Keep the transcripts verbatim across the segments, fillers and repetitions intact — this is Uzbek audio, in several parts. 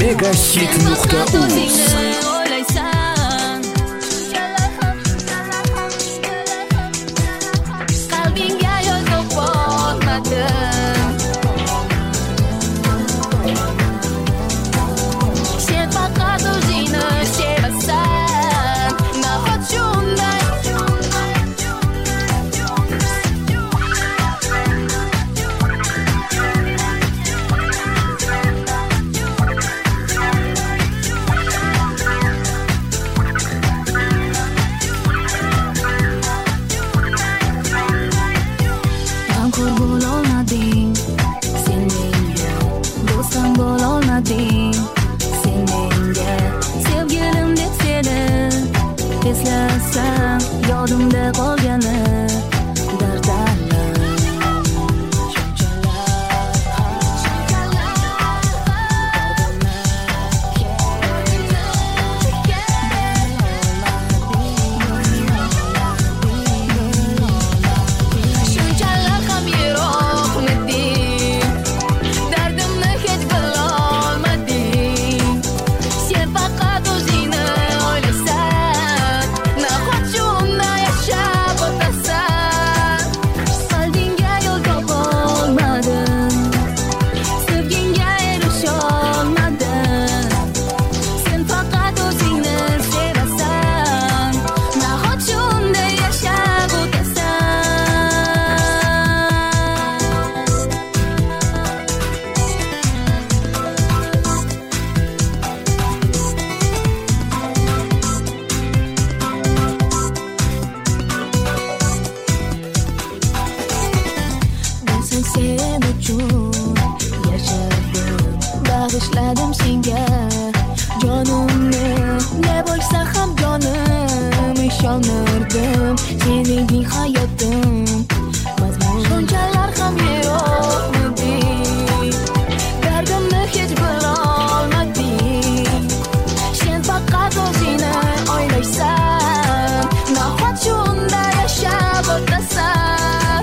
Megahit nuqta uz. Eslasam yodimda qolgani dardlarlar shunchalar ham yiroqmiding, dardimni hech bilolmading. Sen faqat o'zingni o'ylaysan, nahotchi unday yashab o'tasan. Qalbingga yo'l topolmadim, sevgingga erisholmadim. Sen faqat o'zingni sevasan, nahotchi unday yashab sen sen uchun yashadim, bag'ishladim senga jonimni. Ne bo'lsa ham jonim, ishonirdim sening hayotim mazmun. Shunchalar ham yiroqmiding, dardimni hech bilolmading. Sen faqat o'zingni o'ylaysan, nahotchi unday yashab o'tasan.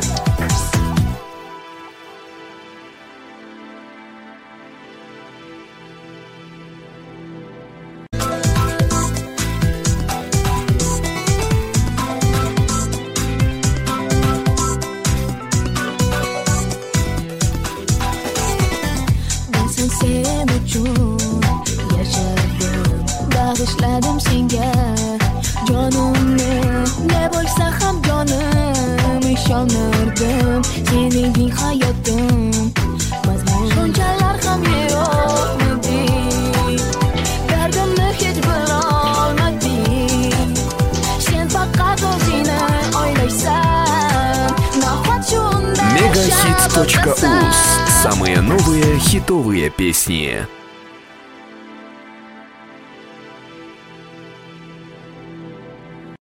Sen sen uchun yashadim, bag'ishladim senga jonimni. Ne bo'lsa ham jonim, ishonirdim sening hayotim mazmun. Shunchalar ham yiroqmiding, dardimni hech bilolmading. Sen faqat o'zingni o'ylaysan, nahotchi unday Megahit точка uz. Самые новые хитовые песни.